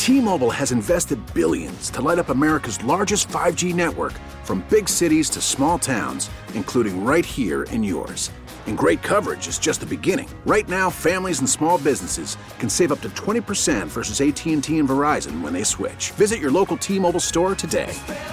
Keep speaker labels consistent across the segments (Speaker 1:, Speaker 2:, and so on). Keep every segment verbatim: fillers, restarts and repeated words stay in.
Speaker 1: T-Mobile has invested billions to light up America's largest five G network, from big cities to small towns, including right here in yours. And great coverage is just the beginning. Right now, families and small businesses can save up to twenty percent versus A T and T and Verizon when they switch. Visit your local T-Mobile store today.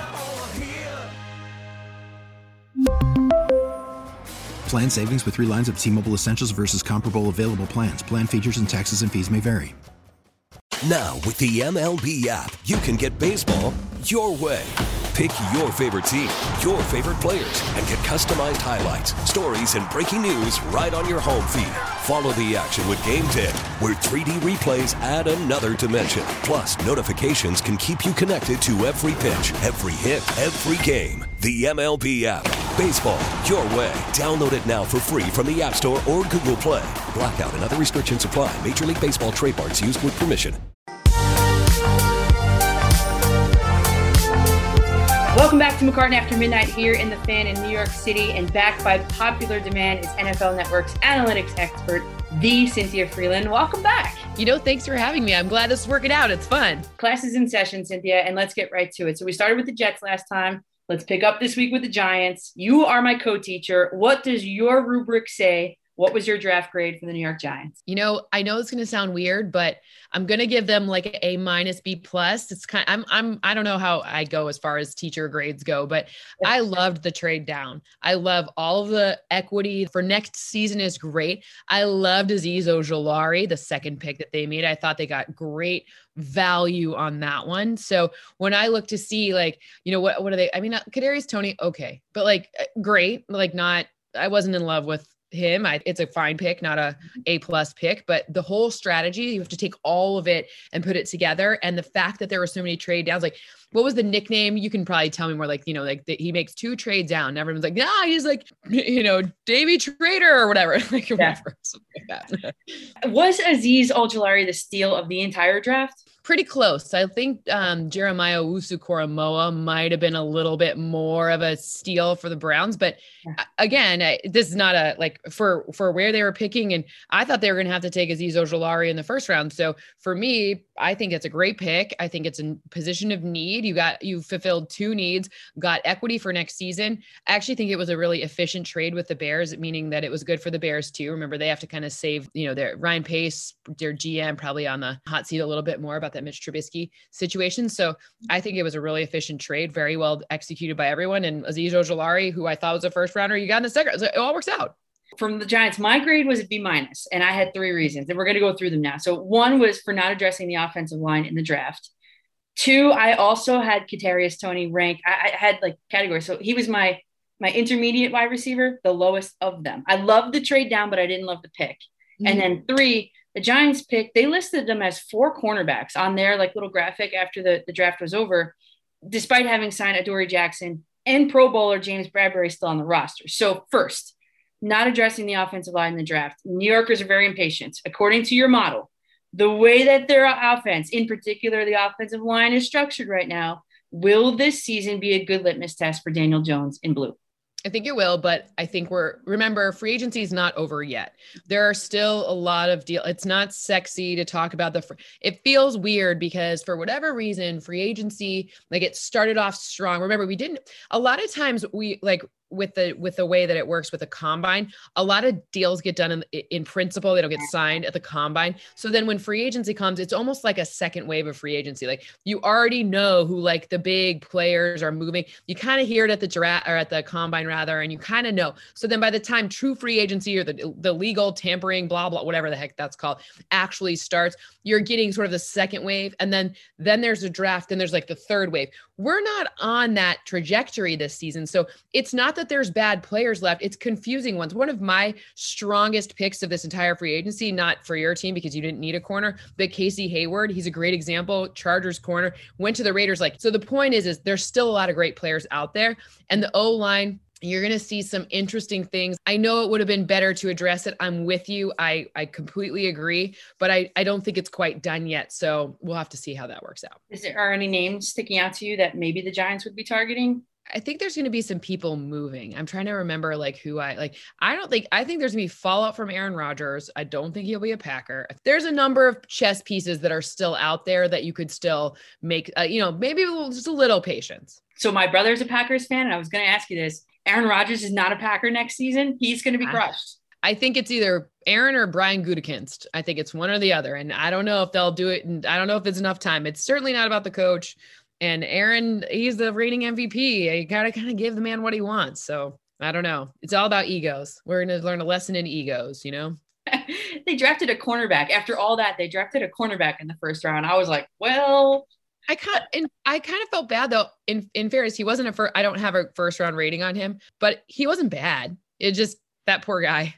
Speaker 2: Plan savings with three lines of T-Mobile Essentials versus comparable available plans. Plan features and taxes and fees may vary.
Speaker 3: Now, with the M L B app, you can get baseball your way. Pick your favorite team, your favorite players, and get customized highlights, stories, and breaking news right on your home feed. Follow the action with Game Day, where three D replays add another dimension. Plus, notifications can keep you connected to every pitch, every hit, every game. The M L B app. Baseball your way. Download it now for free from the App Store or Google Play. Blackout and other restrictions apply. Major League Baseball trademarks used with permission.
Speaker 4: Welcome back to McCartan After Midnight here in the Fan in New York City, and backed by popular demand is N F L Network's analytics expert, the Cynthia Freeland. Welcome back.
Speaker 5: You know, thanks for having me. I'm glad this is working out. It's fun.
Speaker 4: Class is in session, Cynthia, and let's get right to it. So we started with the Jets last time. Let's pick up this week with the Giants. You are my co-teacher. What does your rubric say? What was your draft grade for the New York Giants?
Speaker 5: You know, I know it's going to sound weird, but I'm going to give them like a A minus B plus. It's kind of, I'm, I'm, I don't know how I go as far as teacher grades go, but I loved the trade down. I love all of the equity for next season is great. I loved Azeez Ojulari, the second pick that they made. I thought they got great value on that one. So when I look to see like, you know, what, what are they, I mean, Kadarius Toney, okay, but like great, like not, I wasn't in love with him. I, it's a fine pick, not a A plus pick, but the whole strategy, you have to take all of it and put it together. And the fact that there were so many trade downs, like what was the nickname? You can probably tell me more, like, you know, like the, he makes two trades down and everyone's like, nah, he's like, you know, Davy Trader or whatever. Like,
Speaker 4: yeah.
Speaker 5: whatever. Something like that.
Speaker 4: Was Azeez Ojulari the steal of the entire draft?
Speaker 5: Pretty close. I think um, Jeremiah Owusu-Koramoah might have been a little bit more of a steal for the Browns. But yeah. again, I, this is not a, like for, for where they were picking. And I thought they were going to have to take Azeez Ojulari in the first round. So for me, I think it's a great pick. I think it's a position of need. You got, you fulfilled two needs, got equity for next season. I actually think it was a really efficient trade with the Bears, meaning that it was good for the Bears too. Remember, they have to kind of save, you know, their Ryan Pace, their G M, probably on the hot seat a little bit more about that Mitch Trubisky situation. So I think it was a really efficient trade, very well executed by everyone. And Azeez Ojulari, who I thought was a first rounder, you got in the second. So it all works out.
Speaker 4: From the Giants, my grade was a B minus, and I had three reasons, and we're going to go through them now. So one was for not addressing the offensive line in the draft. Two, I also had Kadarius Toney rank. I, I had like categories. So he was my my intermediate wide receiver, the lowest of them. I loved the trade down, but I didn't love the pick. Mm-hmm. And then three, the Giants pick, they listed them as four cornerbacks on their like little graphic after the, the draft was over, despite having signed Adoree Jackson and Pro Bowler James Bradbury still on the roster. So first, not addressing the offensive line in the draft. New Yorkers are very impatient. According to your model, the way that their offense, in particular the offensive line, is structured right now, will this season be a good litmus test for Daniel Jones in blue?
Speaker 5: I think it will, but I think we're, remember, free agency is not over yet. There are still a lot of deal. It's not sexy to talk about the, fr- it feels weird because for whatever reason, free agency, like it started off strong. Remember, we didn't, a lot of times we like, with the with the way that it works with the combine, a lot of deals get done in, in principle. They don't get signed at the combine. So then when free agency comes, it's almost like a second wave of free agency. Like you already know who like the big players are moving. You kind of hear it at the draft or at the combine rather, and you kind of know. So then by the time true free agency or the, the legal tampering, blah, blah, whatever the heck that's called, actually starts, you're getting sort of the second wave. And then, then there's a draft and there's like the third wave. We're not on that trajectory this season. So it's not that there's bad players left. It's confusing ones. One of my strongest picks of this entire free agency, not for your team because you didn't need a corner, but Casey Hayward, he's a great example. Chargers corner, went to the Raiders. Like, so the point is, is there's still a lot of great players out there, and the O-line, you're going to see some interesting things. I know it would have been better to address it. I'm with you. I, I completely agree, but I, I don't think it's quite done yet. So we'll have to see how that works out.
Speaker 4: Is there are any names sticking out to you that maybe the Giants would be targeting?
Speaker 5: I think there's going to be some people moving. I'm trying to remember like who I like. I don't think, I think there's going to be fallout from Aaron Rodgers. I don't think he'll be a Packer. There's a number of chess pieces that are still out there that you could still make, uh, you know, maybe a little, just a little patience.
Speaker 4: So my brother's a Packers fan, and I was going to ask you this. Aaron Rodgers is not a Packer next season. He's going to be crushed.
Speaker 5: I think it's either Aaron or Brian Gutekunst. I think it's one or the other. And I don't know if they'll do it. And I don't know if it's enough time. It's certainly not about the coach. And Aaron, he's the reigning M V P. You got to kind of give the man what he wants. So I don't know. It's all about egos. We're going to learn a lesson in egos, you know?
Speaker 4: They drafted a cornerback. After all that, they drafted a cornerback in the first round. I was like, well,
Speaker 5: I kind and I kind of felt bad though. In in fairness, he wasn't a first. I don't have a first round rating on him, but he wasn't bad. It just that poor guy.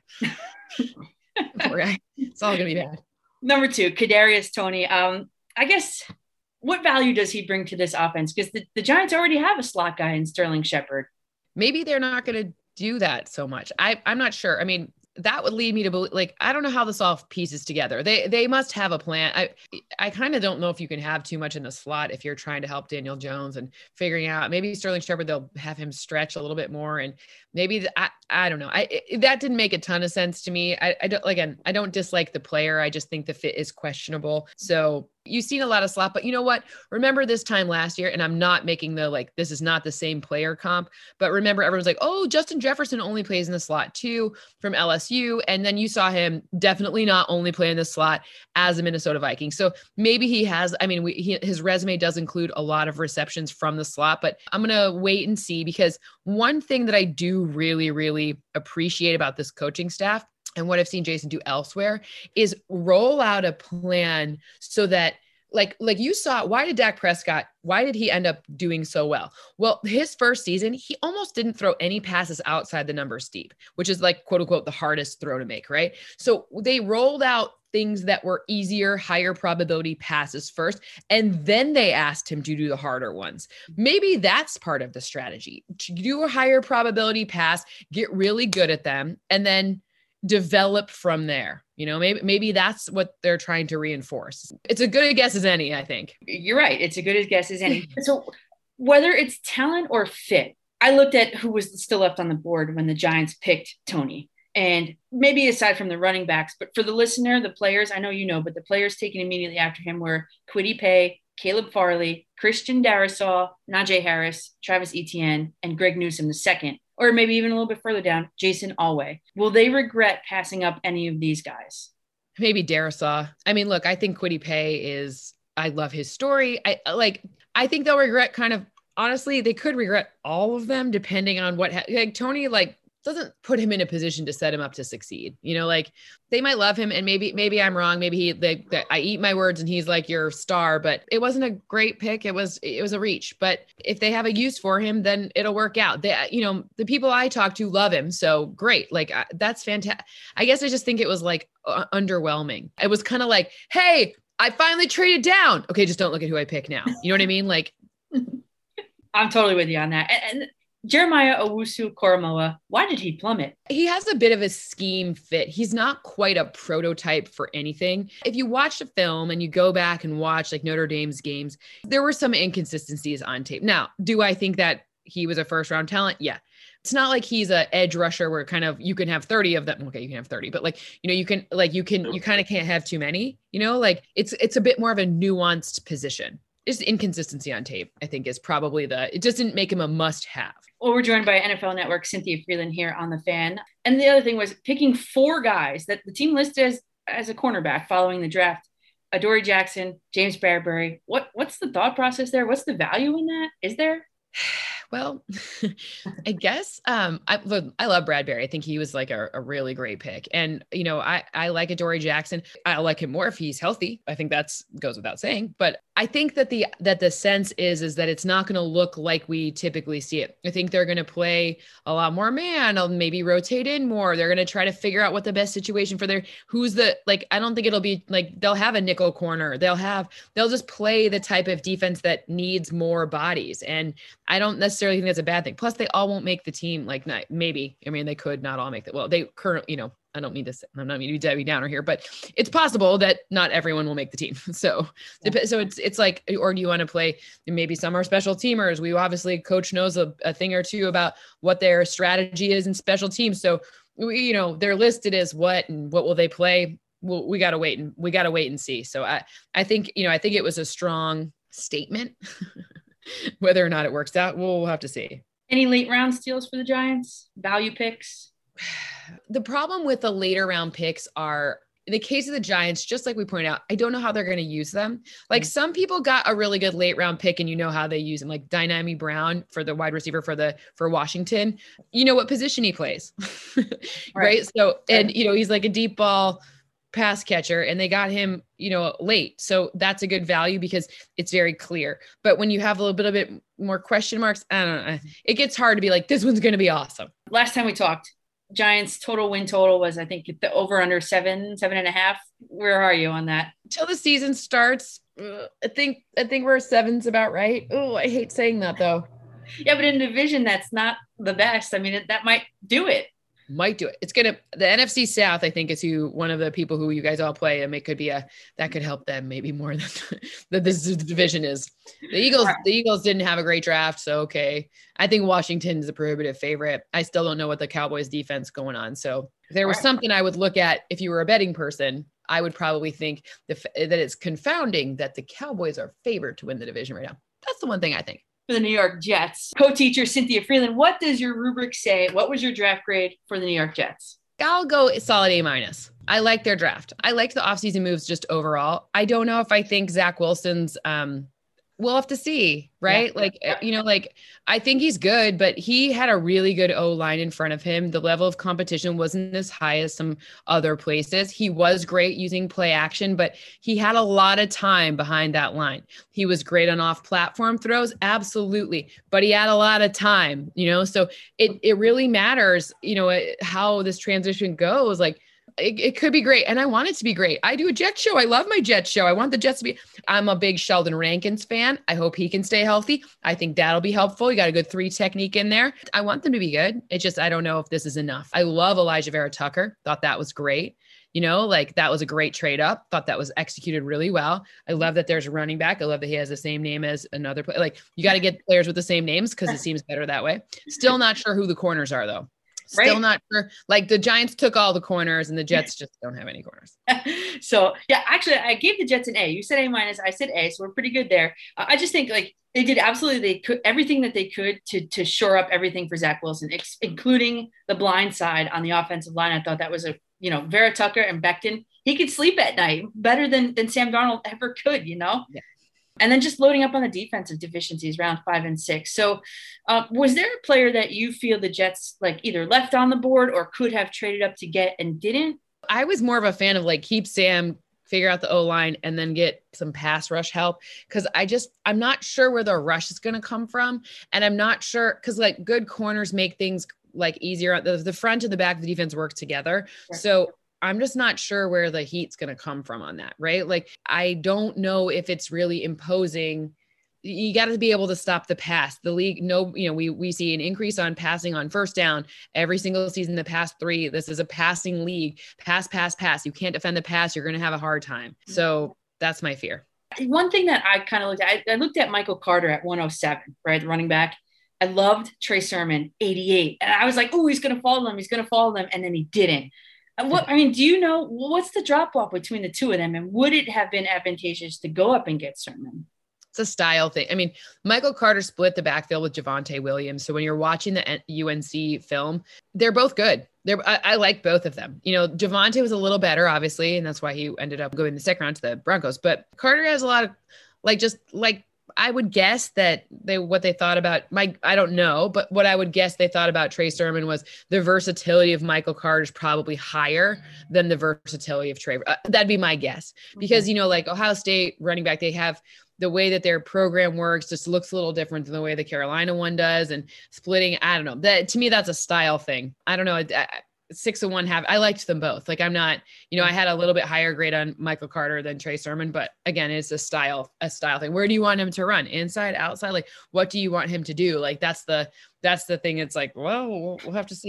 Speaker 5: Poor guy. It's all gonna be bad.
Speaker 4: Number two, Kadarius Toney. Um, I guess. What value does he bring to this offense? Because the, the Giants already have a slot guy in Sterling Shepard.
Speaker 5: Maybe they're not going to do that so much. I, I'm not sure. I mean, that would lead me to believe, like, I don't know how this all pieces together. They they must have a plan. I I kind of don't know if you can have too much in the slot if you're trying to help Daniel Jones and figuring out maybe Sterling Shepard, they'll have him stretch a little bit more. And maybe the, I, I don't know. I, it, that didn't make a ton of sense to me. I, I don't, again, I don't dislike the player. I just think the fit is questionable. So you've seen a lot of slot, but you know what? Remember this time last year, and I'm not making the, like, this is not the same player comp, but remember everyone's like, oh, Justin Jefferson only plays in the slot too from L S U. And then you saw him definitely not only play in the slot as a Minnesota Viking. So maybe he has, I mean, we, he, his resume does include a lot of receptions from the slot, but I'm going to wait and see, because one thing that I do really, really appreciate about this coaching staff and what I've seen Jason do elsewhere is roll out a plan so that like, like you saw, why did Dak Prescott, why did he end up doing so well? Well, his first season, he almost didn't throw any passes outside the number steep, which is like, quote unquote, the hardest throw to make, right? So they rolled out things that were easier, higher probability passes first, and then they asked him to do the harder ones. Maybe that's part of the strategy. To do a higher probability pass, get really good at them, and then develop from there. You know, maybe, maybe that's what they're trying to reinforce. It's a good a guess as any, I think.
Speaker 4: You're right. It's a good as guess as any. So whether it's talent or fit, I looked at who was still left on the board when the Giants picked Toney. And maybe aside from the running backs, but for the listener, the players, I know you know, but the players taken immediately after him were Kwity Paye, Caleb Farley, Christian Darrisaw, Najee Harris, Travis Etienne, and Greg Newsome the second. Or maybe even a little bit further down, Jason Alway. Will they regret passing up any of these guys?
Speaker 5: Maybe Darrisaw. I mean, look, I think Kwity Paye is, I love his story. I like, I think they'll regret kind of, honestly, they could regret all of them depending on what, ha- like Toney, like, doesn't put him in a position to set him up to succeed. You know, like they might love him and maybe, maybe I'm wrong. Maybe he, they, they, I eat my words and he's like your star, but it wasn't a great pick. It was, it was a reach, but if they have a use for him, then it'll work out. They, you know, the people I talk to love him. So great. Like I, that's fantastic. I guess I just think it was like uh, underwhelming. It was kind of like, hey, I finally traded down. Okay. Just don't look at who I pick now. You know what I mean? Like
Speaker 4: I'm totally with you on that. And, and Jeremiah Owusu-Koramoah, why did he plummet?
Speaker 5: He has a bit of a scheme fit. He's not quite a prototype for anything. If you watch the film and you go back and watch like Notre Dame's games, there were some inconsistencies on tape. Now, do I think that he was a first round talent? Yeah. It's not like he's a edge rusher where kind of you can have thirty of them. Okay, you can have thirty, but like, you know, you can like you can you kind of can't have too many, you know, like it's it's a bit more of a nuanced position. Just inconsistency on tape, I think, is probably the, it just didn't make him a must have.
Speaker 4: Well, we're joined by N F L Network Cynthia Freeland here on The Fan. And the other thing was picking four guys that the team listed as, as a cornerback following the draft. Adoree Jackson, James Bradbury. What What's the thought process there? What's the value in that? Is there?
Speaker 5: Well, I guess um, I, look, I love Bradbury. I think he was like a, a really great pick. And, you know, I, I like Adoree Jackson. I like him more if he's healthy. I think that's goes without saying. But I think that the that the sense is, is that it's not going to look like we typically see it. I think they're going to play a lot more man, I'll maybe rotate in more. They're going to try to figure out what the best situation for their, who's the, like, I don't think it'll be like, they'll have a nickel corner. They'll have, they'll just play the type of defense that needs more bodies. And I don't necessarily think that's a bad thing. Plus they all won't make the team. Like not, maybe, I mean, they could not all make that. Well, they currently, you know, I don't mean to say, I'm not meaning to be Debbie Downer here, but it's possible that not everyone will make the team. So, yeah. so it's, it's like, or do you want to play, maybe some are special teamers. We obviously coach knows a, a thing or two about what their strategy is in special teams. So we, you know, they're listed as what, and what will they play? Well, we got to wait and we got to wait and see. So I, I think, you know, I think it was a strong statement. Whether or not it works out, we'll have to see.
Speaker 4: Any late round steals for the Giants? Value picks?
Speaker 5: The problem with the later round picks are, in the case of the Giants, just like we pointed out, I don't know how they're going to use them. Like mm-hmm. some people got a really good late round pick and you know how they use them, like Dynami Brown for the wide receiver for the, for Washington, you know what position he plays. right? right. So, and you know, he's like a deep ball pass catcher and they got him, you know, late. So that's a good value because it's very clear. But when you have a little bit of it more question marks, I don't know, it gets hard to be like, this one's going to be awesome.
Speaker 4: Last time we talked, Giants total win total was, I think, the over under seven, seven and a half. Where are you on that?
Speaker 5: Till the season starts, uh, I think, I think we're seven's about right. Oh, I hate saying that though.
Speaker 4: Yeah, but in a division, that's not the best. I mean, it, that might do it.
Speaker 5: Might do it. It's going to, the N F C South, I think is who, one of the people who you guys all play. And it could be a, that could help them maybe more than that this division is. The Eagles, the Eagles didn't have a great draft. So, okay. I think Washington is a prohibitive favorite. I still don't know what the Cowboys defense going on. So if there was something I would look at, if you were a betting person, I would probably think the, that it's confounding that the Cowboys are favored to win the division right now. That's the one thing I think.
Speaker 4: For the New York Jets. Co-teacher Cynthia Freeland, what does your rubric say? What was your draft grade for the New York Jets?
Speaker 5: I'll go solid A minus. I like their draft. I like the offseason moves just overall. I don't know if I think Zach Wilson's, um, we'll have to see, right? Yeah. Like, you know, like I think he's good, but he had a really good O line in front of him. The level of competition wasn't as high as some other places. He was great using play action, but he had a lot of time behind that line. He was great on off platform throws. Absolutely. But he had a lot of time, you know, so it, it really matters, you know, how this transition goes. Like, It, it could be great. And I want it to be great. I do a Jet show. I love my Jet show. I want the Jets to be, I'm a big Sheldon Rankins fan. I hope he can stay healthy. I think that'll be helpful. You got a good three technique in there. I want them to be good. It's just, I don't know if this is enough. I love Elijah Vera Tucker. Thought that was great. You know, like that was a great trade up. Thought that was executed really well. I love that there's a running back. I love that he has the same name as another player. Like you got to get players with the same names because it seems better that way. Still not sure who the corners are though. Still right. Not sure. Like the Giants took all the corners and the Jets just don't have any corners.
Speaker 4: So yeah, actually I gave the Jets an A. You said A minus, I said A. So we're pretty good there. Uh, I just think like they did absolutely, they could everything that they could to, to shore up everything for Zach Wilson, ex- including the blind side on the offensive line. I thought that was a, you know, Vera Tucker and Becton, he could sleep at night better than, than Sam Darnold ever could, you know? Yeah. And then just loading up on the defensive deficiencies round five and six. So uh, was there a player that you feel the Jets like either left on the board or could have traded up to get and didn't?
Speaker 5: I was more of a fan of like keep Sam, figure out the O-line and then get some pass rush help. Cause I just, I'm not sure where the rush is going to come from. And I'm not sure cause like good corners make things like easier. The, the front and the back of the defense work together. Sure. So I'm just not sure where the heat's going to come from on that, right? Like, I don't know if it's really imposing. You got to be able to stop the pass. The league, no, you know, we we see an increase on passing on first down every single season. The past three, this is a passing league. Pass, pass, pass. You can't defend the pass. You're going to have a hard time. So that's my fear.
Speaker 4: One thing that I kind of looked at, I, I looked at Michael Carter at one oh seven, right, the running back. I loved Trey Sermon, eighty-eight, and I was like, oh, he's going to follow them. He's going to follow them, and then he didn't. What I mean, do you know what's the drop off between the two of them, and would it have been advantageous to go up and get Sermon?
Speaker 5: It's a style thing. I mean, Michael Carter split the backfield with Javonte Williams. So when you're watching the U N C film, they're both good. They're I, I like both of them. You know, Javonte was a little better, obviously, and that's why he ended up going the second round to the Broncos. But Carter has a lot of like just like. I would guess that they, what they thought about Mike, I don't know, but what I would guess they thought about Trey Sermon was the versatility of Michael Carter is probably higher than the versatility of Trey. Uh, that'd be my guess because, mm-hmm. you know, like Ohio State running back, they have the way that their program works just looks a little different than the way the Carolina one does and splitting. I don't know that to me, that's a style thing. I don't know. I, six and one half. I liked them both. Like I'm not, you know, I had a little bit higher grade on Michael Carter than Trey Sermon, but again, it's a style, a style thing. Where do you want him to run? Inside, outside? Like, what do you want him to do? Like, that's the, that's the thing. It's like, well, we'll, we'll have to see.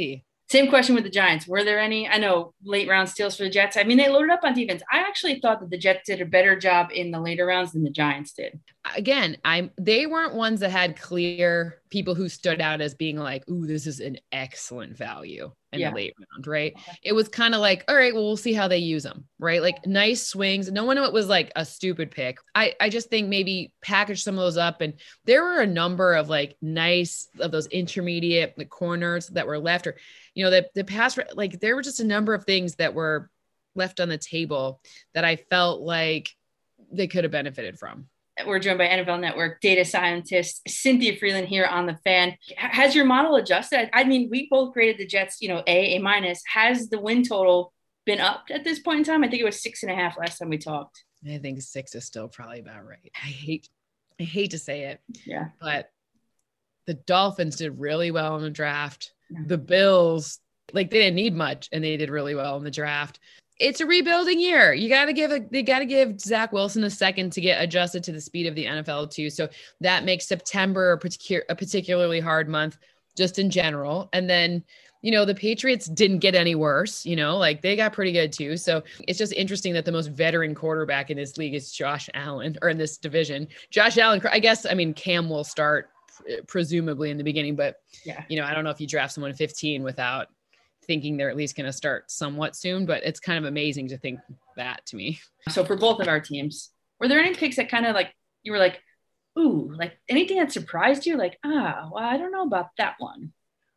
Speaker 4: Same question with the Giants. Were there any, I know, late round steals for the Jets? I mean, they loaded up on defense. I actually thought that the Jets did a better job in the later rounds than the Giants did.
Speaker 5: Again, I'm they weren't ones that had clear people who stood out as being like, ooh, this is an excellent value in yeah. the late round, right? Okay. It was kind of like, all right, well, we'll see how they use them, right? Like nice swings. No one was like a stupid pick. I, I just think maybe package some of those up. And there were a number of like nice of those intermediate like corners that were left, or, you know, the, the pass, like there were just a number of things that were left on the table that I felt like they could have benefited from.
Speaker 4: We're joined by N F L Network data scientist Cynthia Freeland here on The Fan. Has your model adjusted? I mean, we both graded the Jets, you know, A, A minus. Has the win total been upped at this point in time? I think it was six and a half last time we talked.
Speaker 5: I think six is still probably about right. I hate, I hate to say it.
Speaker 4: Yeah.
Speaker 5: But the Dolphins did really well in the draft. Yeah. The Bills, like they didn't need much and they did really well in the draft. It's a rebuilding year. You got to give a, they got to give Zach Wilson a second to get adjusted to the speed of the N F L too. So that makes September a, particular, a particularly hard month just in general. And then, you know, the Patriots didn't get any worse, you know, like they got pretty good too. So it's just interesting that the most veteran quarterback in this league is Josh Allen, or in this division, Josh Allen. I guess, I mean, Cam will start presumably in the beginning, but yeah, you know, I don't know if you draft someone fifteen without thinking they're at least going to start somewhat soon, but it's kind of amazing to think that to me.
Speaker 4: So for both of our teams, were there any picks that kind of like, you were like, ooh, like anything that surprised you? Like, ah, well, I don't know about that one.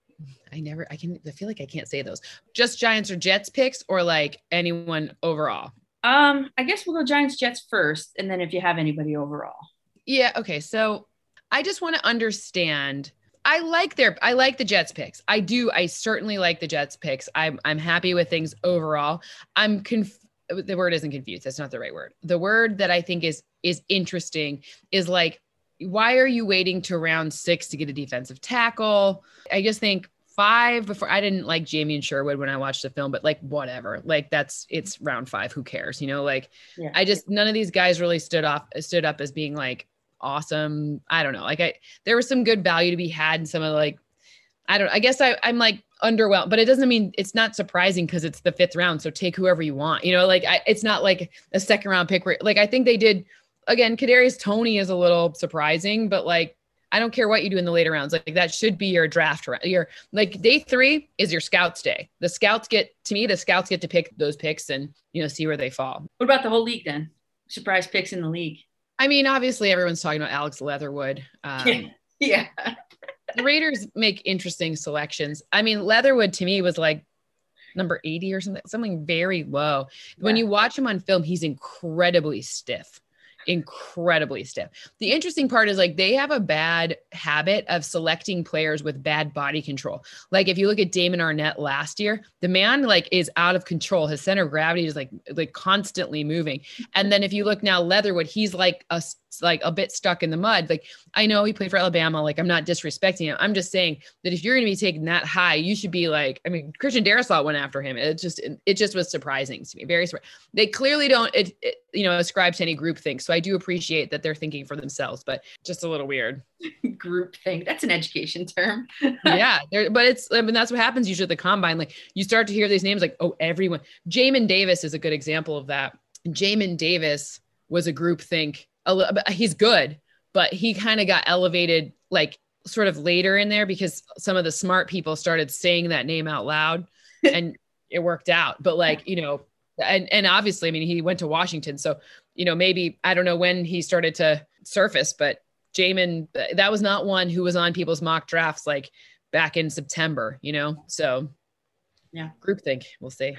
Speaker 5: I never, I can, I feel like I can't say those. Just Giants or Jets picks, or like anyone overall?
Speaker 4: Um, I guess we'll go Giants, Jets first. And then if you have anybody overall.
Speaker 5: Yeah. Okay. So I just want to understand, I like their, I like the Jets picks. I do. I certainly like the Jets picks. I'm, I'm happy with things overall. I'm conf- the word isn't confused. That's not the right word. The word that I think is, is interesting is like, why are you waiting to round six to get a defensive tackle? I just think five before, I didn't like Jamie Sherwood when I watched the film, but like, whatever, like that's, it's round five. Who cares? You know, like yeah. I just, none of these guys really stood off, stood up as being like, awesome. I don't know. Like I, there was some good value to be had in some of the, like, I don't, I guess I, I'm like underwhelmed, but it doesn't mean it's not surprising because it's the fifth round. So take whoever you want, you know, like I, it's not like a second round pick where, like, I think they did, again, Kadarius Toney is a little surprising, but like, I don't care what you do in the later rounds. Like that should be your draft. Your like day three is your scouts day. The scouts get, to me, the scouts get to pick those picks and, you know, see where they fall.
Speaker 4: What about the whole league then? Surprise picks in the league.
Speaker 5: I mean, obviously everyone's talking about Alex Leatherwood. Um,
Speaker 4: yeah.
Speaker 5: The Raiders make interesting selections. I mean, Leatherwood to me was like number eighty or something, something very low. Yeah. When you watch him on film, he's incredibly stiff. incredibly stiff. The interesting part is like they have a bad habit of selecting players with bad body control. Like if you look at Damon Arnett last year, the man like is out of control. His center of gravity is like like constantly moving. And then if you look now, Leatherwood, he's like a like a bit stuck in the mud. Like I know he played for Alabama. Like I'm not disrespecting him. I'm just saying that if you're going to be taken that high, you should be like, I mean, Christian Darrisaw went after him. It just, it, it just was surprising to me. Very surprising. They clearly don't, it, it, you know, ascribe to any group thing. So I do appreciate that they're thinking for themselves, but just a little weird.
Speaker 4: Group thing. That's an education term.
Speaker 5: Yeah. But it's, I mean, that's what happens usually at the combine. Like you start to hear these names like, oh, everyone. Jamin Davis is a good example of that. Jamin Davis was a group think. He's good, but he kind of got elevated like sort of later in there because some of the smart people started saying that name out loud and it worked out. But like, you know, and, and obviously, I mean, he went to Washington. So, you know, maybe, I don't know when he started to surface, but Jamin, that was not one who was on people's mock drafts like back in September, you know? So yeah, groupthink, we'll see.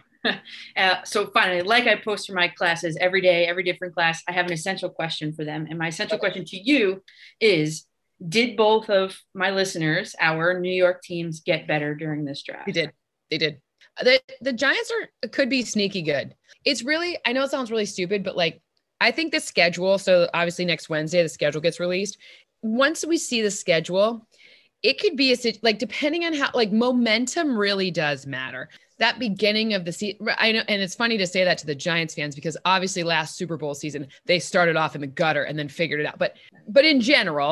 Speaker 4: Uh, so finally, like I post for my classes every day, every different class, I have an essential question for them. And my essential question to you is, did both of my listeners, our New York teams, get better during this draft?
Speaker 5: They did. They did. The, the Giants are could be sneaky good. It's really, I know it sounds really stupid, but like, I think the schedule, so obviously next Wednesday, the schedule gets released. Once we see the schedule, it could be a, like, depending on how, like momentum really does matter. That beginning of the season, I know, and it's funny to say that to the Giants fans because obviously last Super Bowl season, they started off in the gutter and then figured it out. But, but in general,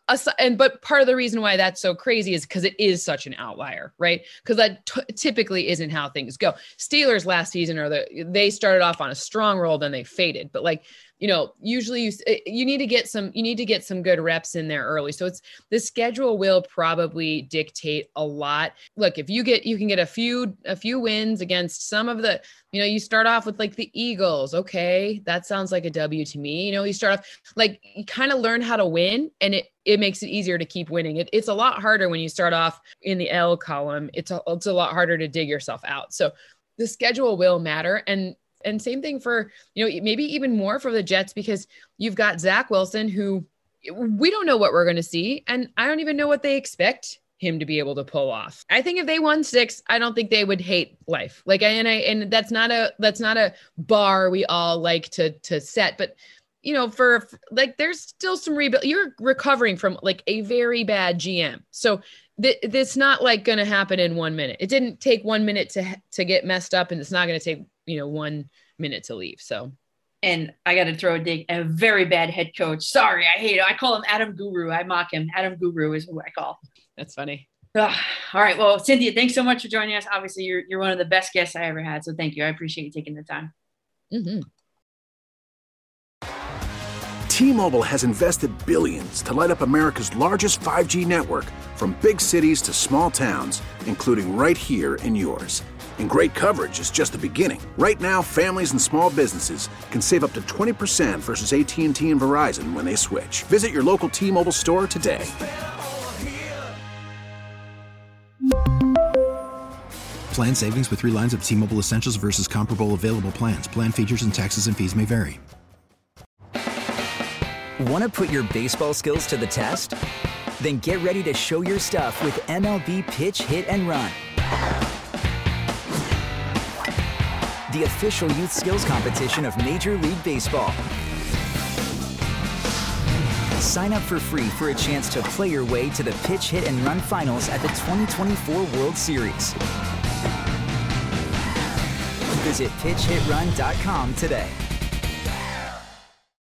Speaker 5: and but part of the reason why that's so crazy is because it is such an outlier, right? Because that t- typically isn't how things go. Steelers last season are the they started off on a strong roll, then they faded. But like, you know, usually you you need to get some you need to get some good reps in there early. So it's the schedule will probably dictate a lot. Look, if you get you can get a few a few wins against some of the, you know, you start off with like the Eagles. Okay, that sounds like a W to me. You know, you start off like you kind of learn how to win, and it it makes it easier to keep winning. It, it's a lot harder when you start off in the L column. It's a, it's a lot harder to dig yourself out. So the schedule will matter. And And same thing for, you know, maybe even more for the Jets, because you've got Zach Wilson, who we don't know what we're going to see. And I don't even know what they expect him to be able to pull off. I think if they won six, I don't think they would hate life. Like, and I, and that's not a, that's not a bar we all like to, to set, but you know, for like, there's still some rebuild. You're recovering from like a very bad G M. So th- this not like going to happen in one minute. It didn't take one minute to, to get messed up, and it's not going to take, you know, one minute to leave. So,
Speaker 4: and I got to throw a dig, a very bad head coach. Sorry. I hate it. I call him Adam Guru. I mock him. Adam Guru is who I call.
Speaker 5: That's funny.
Speaker 4: Ugh. All right. Well, Cynthia, thanks so much for joining us. Obviously you're, you're one of the best guests I ever had. So thank you. I appreciate you taking the time.
Speaker 5: Mm-hmm.
Speaker 1: T-Mobile has invested billions to light up America's largest five G network, from big cities to small towns, including right here in yours. And great coverage is just the beginning. Right now, families and small businesses can save up to twenty percent versus A T and T and Verizon when they switch. Visit your local T-Mobile store today.
Speaker 2: Plan savings with three lines of T-Mobile Essentials versus comparable available plans. Plan features and taxes and fees may vary.
Speaker 6: Want to put your baseball skills to the test? Then get ready to show your stuff with M L B Pitch Hit and Run, the official youth skills competition of Major League Baseball. Sign up for free for a chance to play your way to the Pitch Hit and Run finals at the twenty twenty-four World Series. Visit pitch hit run dot com today.